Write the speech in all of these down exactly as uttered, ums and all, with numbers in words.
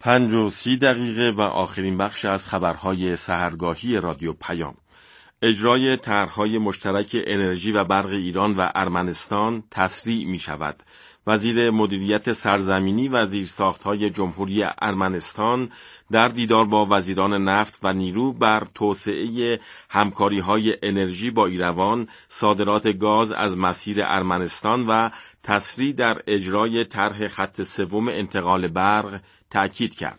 پنج و سی دقیقه و آخرین بخش از خبرهای سحرگاهی رادیو پیام. اجرای طرح‌های مشترک انرژی و برق ایران و ارمنستان تسریع می شود. وزیر مدیریت سرزمینی و زیرساخت‌های جمهوری ارمنستان در دیدار با وزیران نفت و نیرو بر توسعه همکاری‌های انرژی با ایروان، صادرات گاز از مسیر ارمنستان و تسریع در اجرای طرح خط سوم انتقال برق تأکید کرد.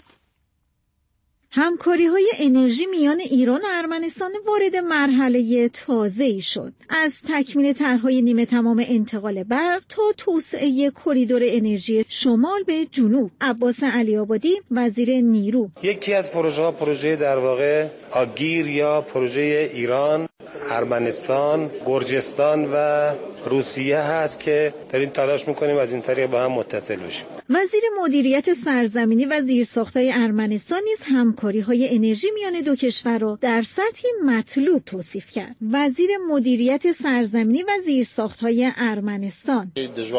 همکاری‌های انرژی میان ایران و ارمنستان وارد مرحله تازه‌ای شد. از تکمیل طرح‌های نیمه تمام انتقال برق تا توسعه کریدور انرژی شمال به جنوب. عباس علی‌آبادی، وزیر نیرو: یکی از پروژه‌ها پروژه در واقع آگیر یا پروژه ایران، ارمنستان، گرجستان و روسیه هست که داریم تلاش می‌کنیم از این طریق با هم متصل بشیم. وزیر مدیریت سرزمینی و زیرساخت‌های ارمنستان نیز همکاری‌های انرژی میان دو کشور را در سطحی مطلوب توصیف کرد. وزیر مدیریت سرزمینی و زیرساخت‌های ارمنستان: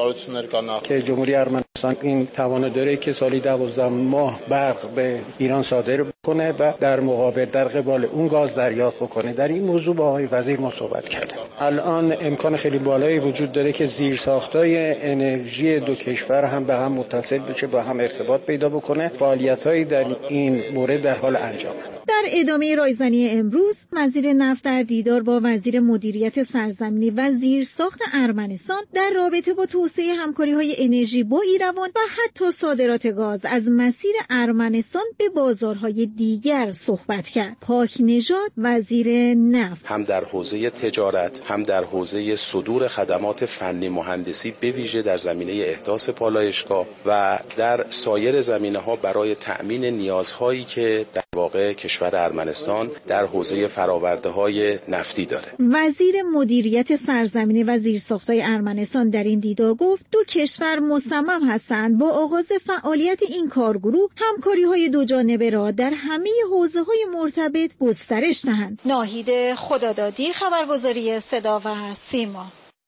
که جمهوری ارمنستان این توانایی داره که سالی دوازده ماه برق به ایران صادر بکنه و در مقابل در قبال اون گاز دریافت بکنه. در این موضوع با آقای وزیر ما صحبت کردیم. الان امکان خیلی بالایی وجود داره که زیرساخت‌های انرژی دو کشور هم به هم متصل بشه، با هم ارتباط پیدا بکنه. فعالیت‌هایی در این مورد در حال انجام. در ادامه رایزنی امروز، وزیر نفت در دیدار با وزیر مدیریت سرزمینی و زیرساخت ارمنستان در رابطه با توسعه همکاری‌های انرژی با ایروان و حتی صادرات گاز از مسیر ارمنستان به بازارهای دیگر صحبت کرد. پاک نژاد، وزیر نفت: هم در حوزه تجارت، هم در حوزه صدور خدمات فنی مهندسی به ویژه در زمینه احداث پالایشگاه و در سایر زمینه‌ها برای تأمین نیازهایی که در واقع کشور ارمنستان در حوزه فرآورده‌های نفتی داره. وزیر مدیریت سرزمینی و زیرساخت‌های ارمنستان در این دیدار گفت دو کشور مصمم هستند با آغاز فعالیت این کارگروه همکاری‌های دو جانبه را در همه حوزه‌های مرتبط گسترش دهند. ناهید خدادادی، خبرگزاری صدا و سیما.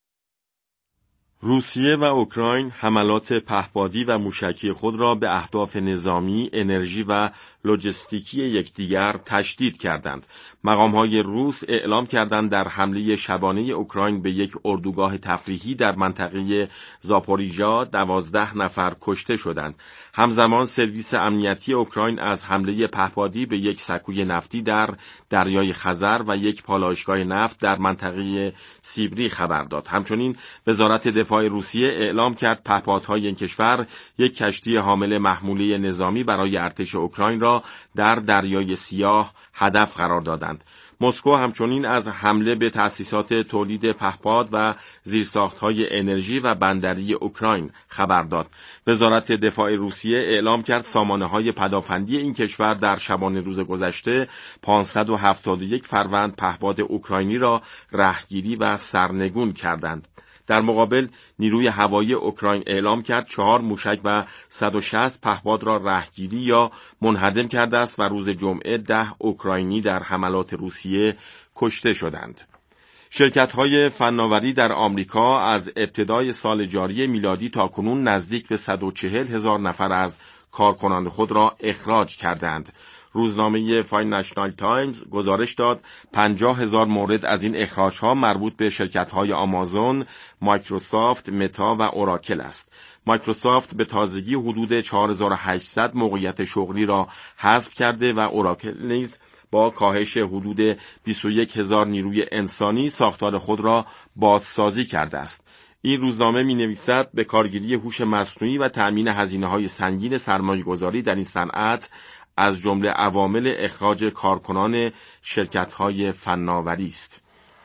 روسیه و اوکراین حملات پهپادی و موشکی خود را به اهداف نظامی، انرژی و لوجستیکی یکدیگر تشدید کردند. مقام‌های روس اعلام کردند در حمله شبانه اوکراین به یک اردوگاه تفریحی در منطقه زاپوریژا دوازده نفر کشته شدند. همزمان سرویس امنیتی اوکراین از حمله پهپادی به یک سکوی نفتی در دریای خزر و یک پالایشگاه نفت در منطقه سیبری خبر داد. همچنین وزارت دفاع روسیه اعلام کرد پهپادهای این کشور یک کشتی حامل محموله نظامی برای ارتش اوکراین را در دریای سیاه هدف قرار دادند. مسکو همچنین از حمله به تأسیسات تولید پهپاد و زیرساخت‌های انرژی و بندری اوکراین خبر داد. وزارت دفاع روسیه اعلام کرد سامانه‌های پدافندی این کشور در شبانه روز گذشته پانصد و هفتاد و یک فروند پهپاد اوکراینی را رهگیری و سرنگون کردند. در مقابل نیروی هوایی اوکراین اعلام کرد چهار موشک و صد و شصت پهپاد را رهگیری یا منهدم کرده است و روز جمعه ده اوکراینی در حملات روسیه کشته شدند. شرکت‌های فناوری در آمریکا از ابتدای سال جاری میلادی تا کنون نزدیک به صد و چهل هزار نفر از کارکنان خود را اخراج کردند. روزنامه فاینانشال تایمز گزارش داد پنجاه هزار مورد از این اخراج‌ها مربوط به شرکت‌های آمازون، مایکروسافت، متا و اوراکل است. مایکروسافت به تازگی حدود چهار هزار و هشتصد موقعیت شغلی را حذف کرده و اوراکل نیز با کاهش حدود بیست و یک هزار نیروی انسانی ساختار خود را بازسازی کرده است. این روزنامه می‌نویسد به کارگیری هوش مصنوعی و تأمین هزینه‌های سنگین سرمایه‌گذاری در این صنعت از جمله عوامل اخراج کارکنان شرکت‌های فناوری است.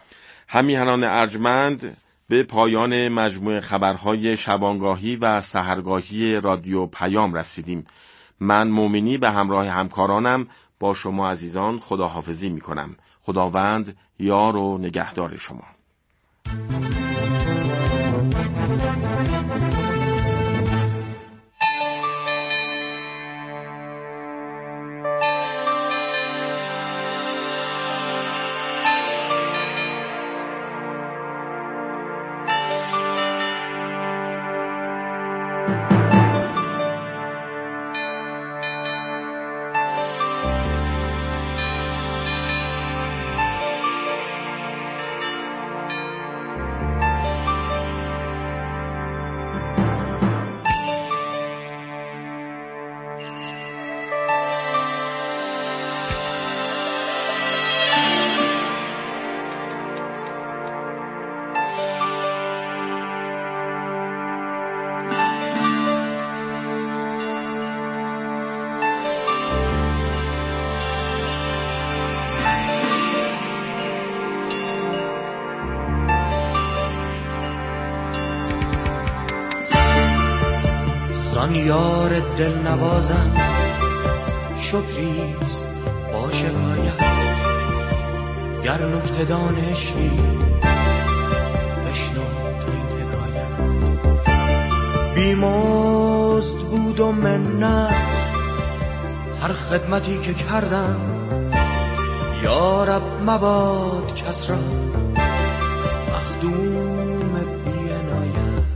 همیهنان ارجمند، به پایان مجموعه خبرهای شبانگاهی و سحرگاهی رادیو پیام رسیدیم. من مومنی به همراه همکارانم با شما عزیزان خداحافظی می‌کنم. خداوند یار و نگهدار شما. زان یار دل نوازم شکریست با شکایت، گر نکته دانشی بشنو تو این حکایت. بیمزد بود و منت هر خدمتی که کردم، یا رب مباد کس را مخدوم بی عنایت.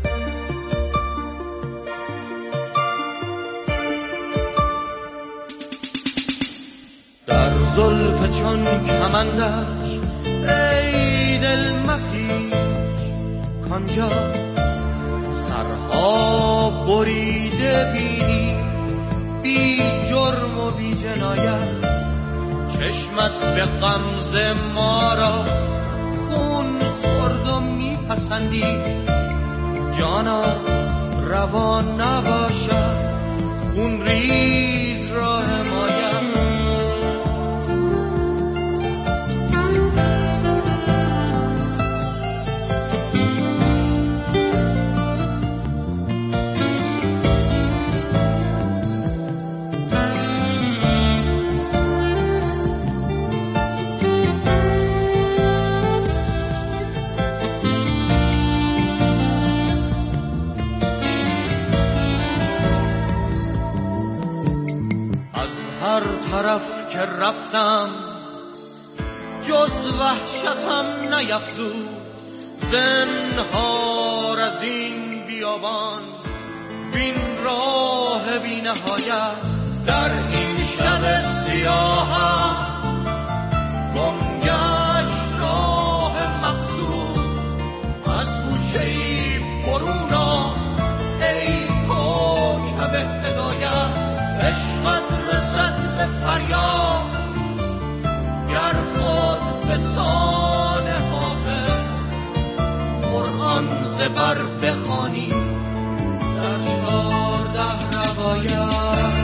در زلف چون کمندش ای دل مپیچ، کانجا سرها بریده بینی بی جرم و بی جنایت. چشمت به غمزه ما را خون خورد و میپسندی، جانا روا نباشد خون ریز را حمایت. طرف که رفتم جز وحشتم نیفزود، زنهار از این بیابان وین راه بی نهایت. در این شب سیاهم گم گشت راه مقصود، از گوشه‌ای برون آ ای کوکب هدایت. عشقت رسد به فریاد گر خود به سان حافظ، قرآن زبر بخوانی در چهارده روایت.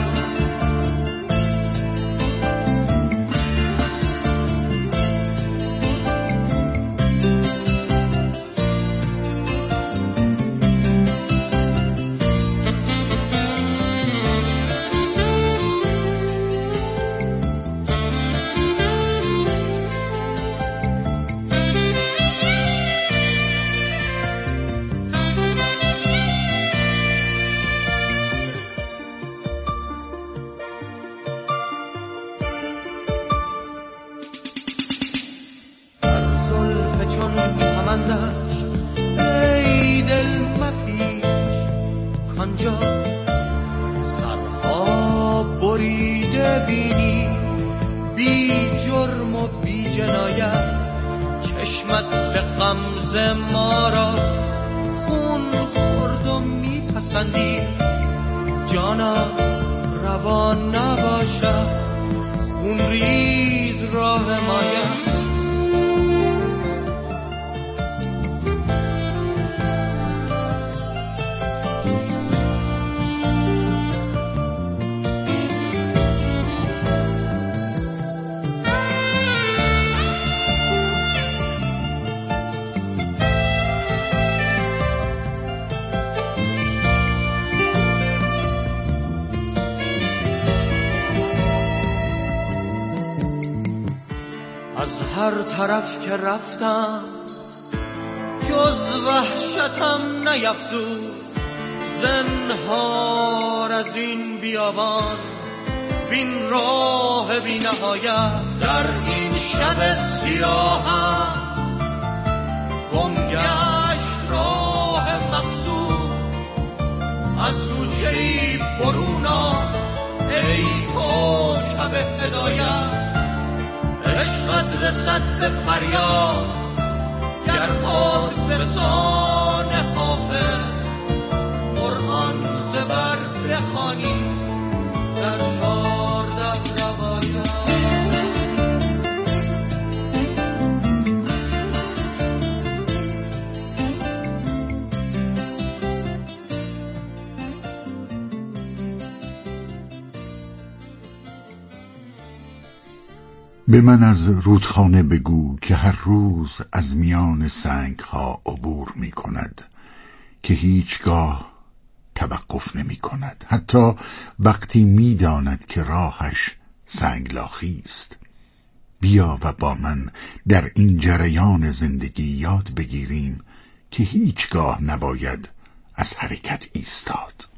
ای دل مپیچ، کانجا سرها بریده بینی بی جرم و بی جنایت. چشمت به غمزه ما را خون خورد و میپسندی، جانا روا نباشد خون ریز را حمایت. هر طرف که رفتم جز وحشتم نیفزود، زنهار از این بیابان بین راه بی نهایت. در این شب سیاهم گم گشت راه مقصود، از گوشه‌ای برون آ ای کوکب هدایت. عشقت رسد به فریاد گر خود به سان حافظ، قرآن زبر بخوانی به من از رودخانه بگو که هر روز از میان سنگ ها عبور می کند، که هیچگاه توقف نمی کند، حتی وقتی می داند که راهش سنگلاخی است. بیا و با من در این جریان زندگی یاد بگیریم که هیچگاه نباید از حرکت ایستاد.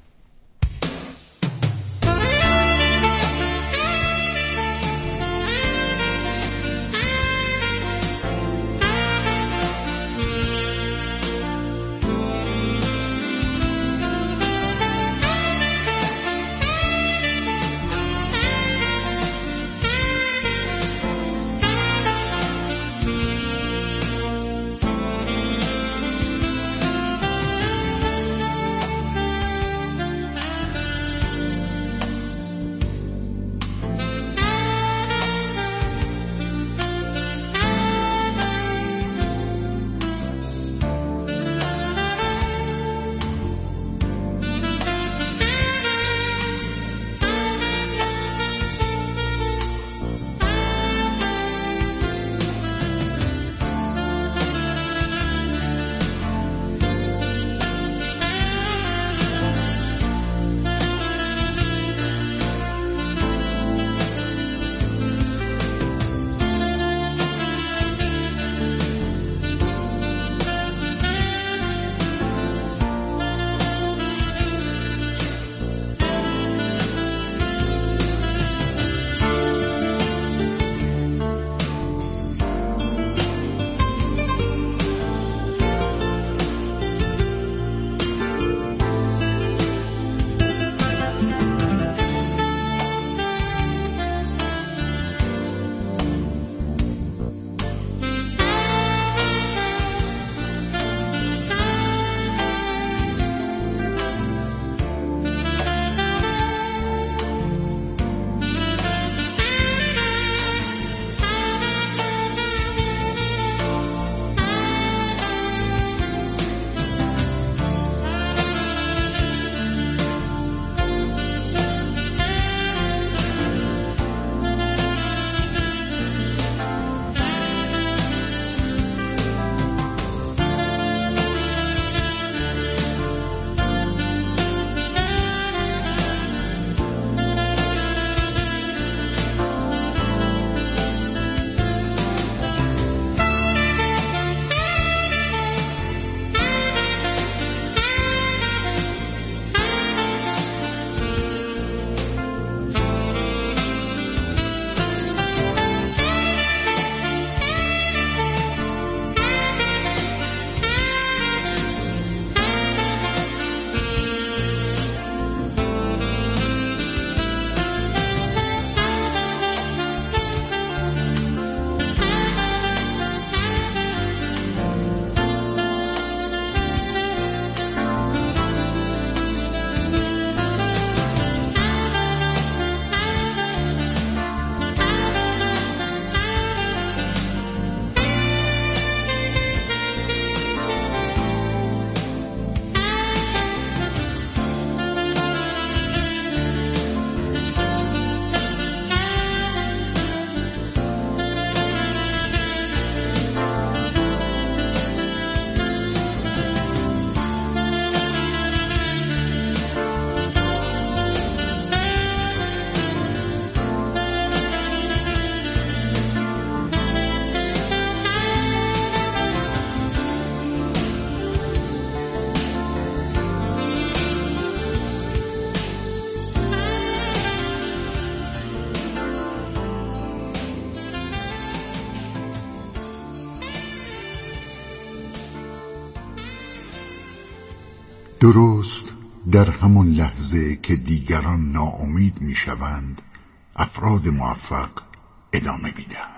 درست در همان لحظه که دیگران ناامید میشوند، افراد موفق ادامه میدهند.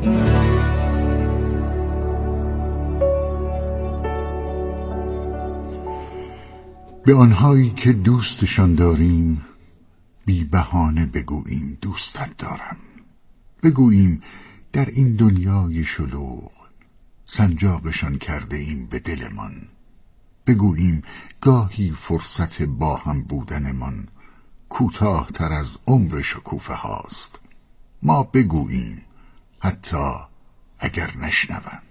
به آنهایی که دوستشان داریم بی بهانه بگوییم دوستت دارم. بگوییم در این دنیای شلوغ سنجاقشان کرده ایم به دلمان. بگوییم گاهی فرصت با هم بودنمان کوتاه تر از عمر شکوفه هاست. ما بگوییم حتی اگر نشنوند.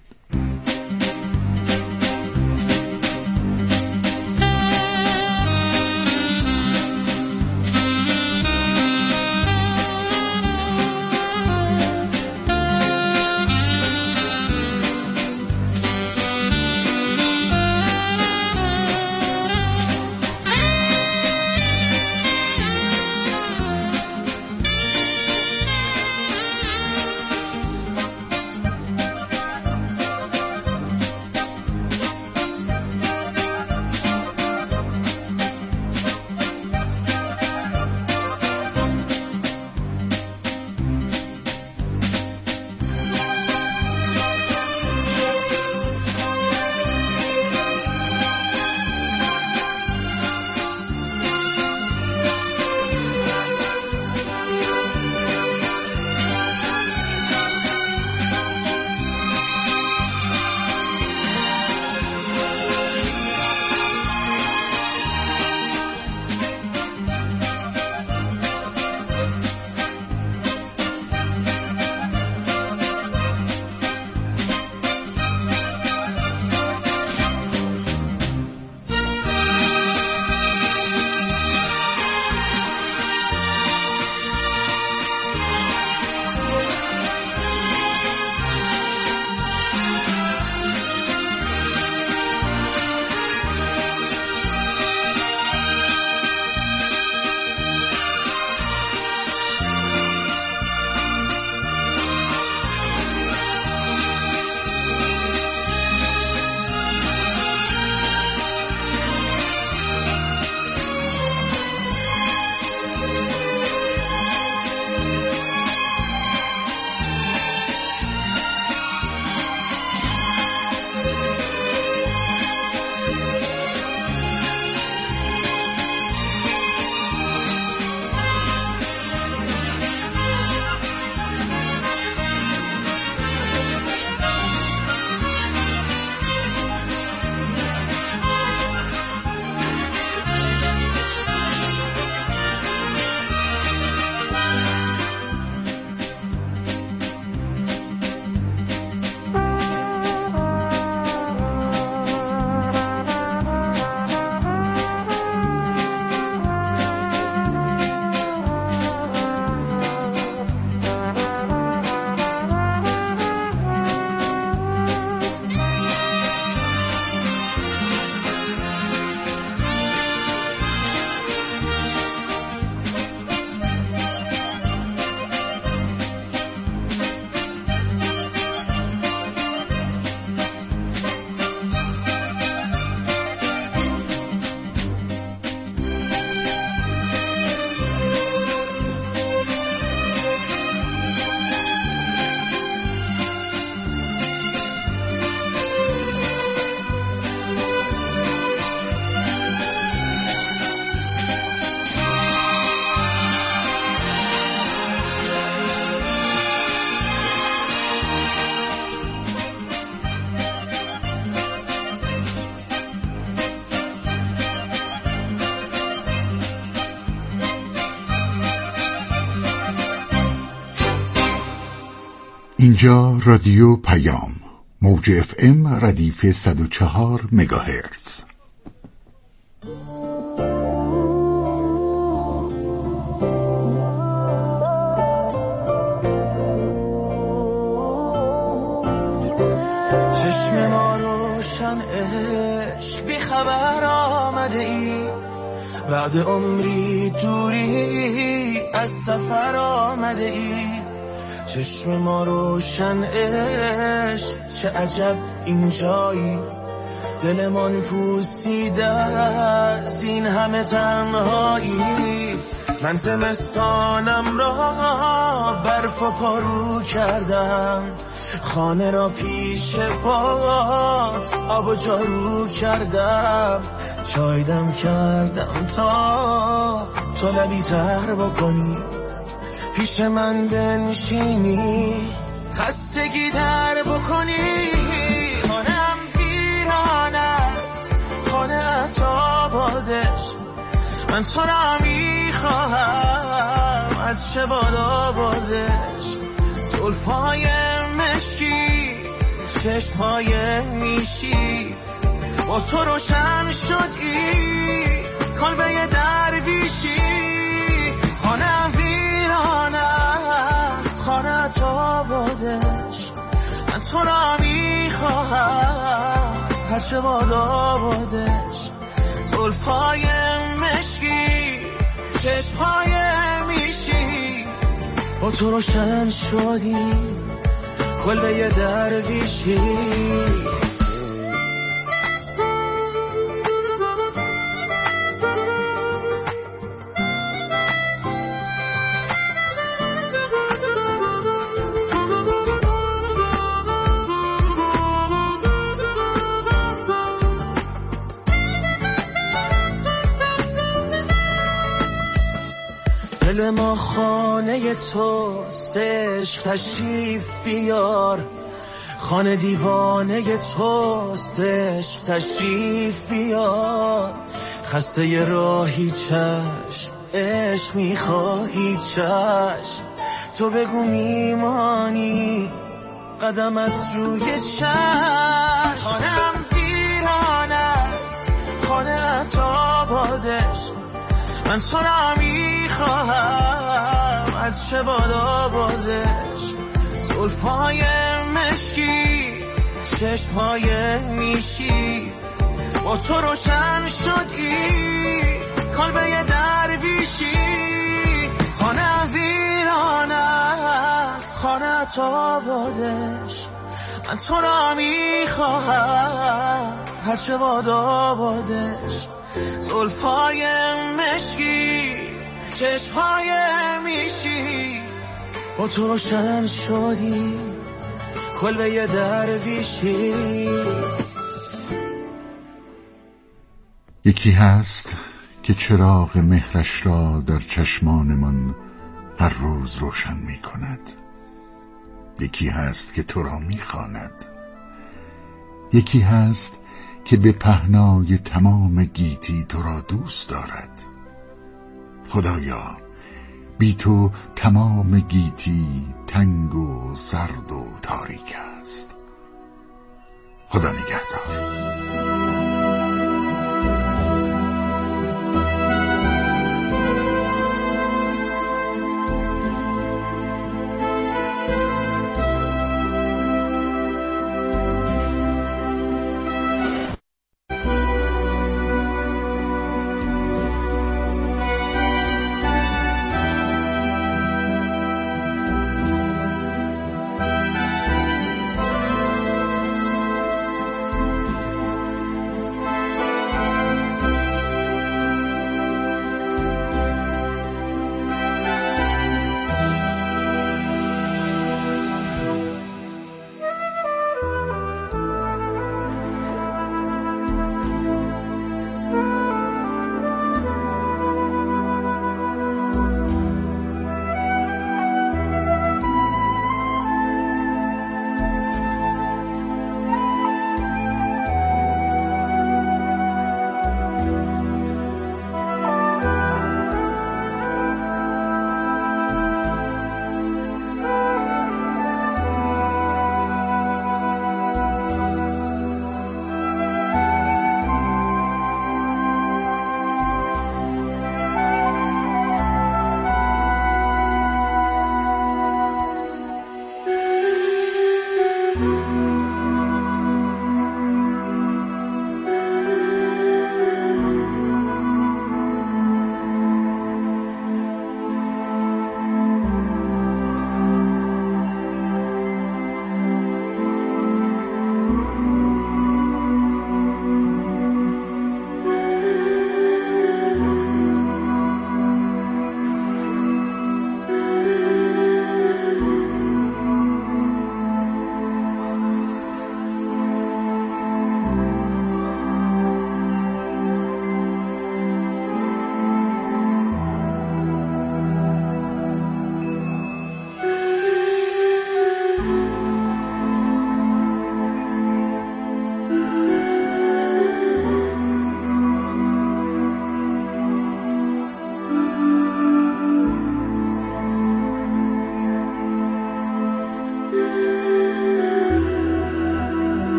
اینجا رادیو پیام، موج اف ام ردیف صد و چهار مگاهرتز. چشم ما روشن عشق بی خبر آمده ای، بعد عمری دوری از سفر آمده ای. چشم ما روشن عشق چه عجب اینجایی، دلمان پوسیده از این همه تنهایی. من زمستانم را برف و پارو کردم، خانه را پیش پات آب و جارو کردم، چایدم کردم تا تو لبی تر بکنی، پیش من بنشینی خستگی در بکنی. خانم ویران است، خانه آبادش، من تو را میخواهم از چه باد آبادش. زلفای مشکی، چشمهای میشی، با تو روشن شدی کلبه درویشی. خانه ویران است، خانه آبادش، من تو را میخواهم هرچه باد آبادش. زلفای مشکی، چشمهای میشی، با تو روشن شدی کلبه درویشی. دل ما خانه توست، عشق تشریف بیار، خانه دیوانه توست، عشق تشریف بیار. خسته ی راهی چشم، عشق میخواهی چشم، تو بگو میمانی قدمت روی چشم. خانم ویران است، خانه آبادش، من تو را میخواهم از چه باد آبادش. زلفهای مشکی، چشمهای میشی، با تو روشن شدی کلبه درویشی. خانه ویران است، خانه آبادش، من تو را میخواهم هرچه باد آبادش. زلفهای مشکی، چشمهای میشی، با تو روشن شدی کلبه درویشی. یکی هست که چراغ مهرش را در چشمانمان هر روز روشن می کند. یکی هست که تو را می خواند. یکی هست که به پهنای تمام گیتی تو را دوست دارد. خدایا بی تو تمام گیتی تنگ و سرد و تاریک است. خدا نگهدار.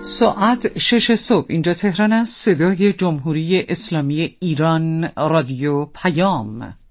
ساعت شش صبح اینجا تهران است. صدای جمهوری اسلامی ایران، رادیو پیام.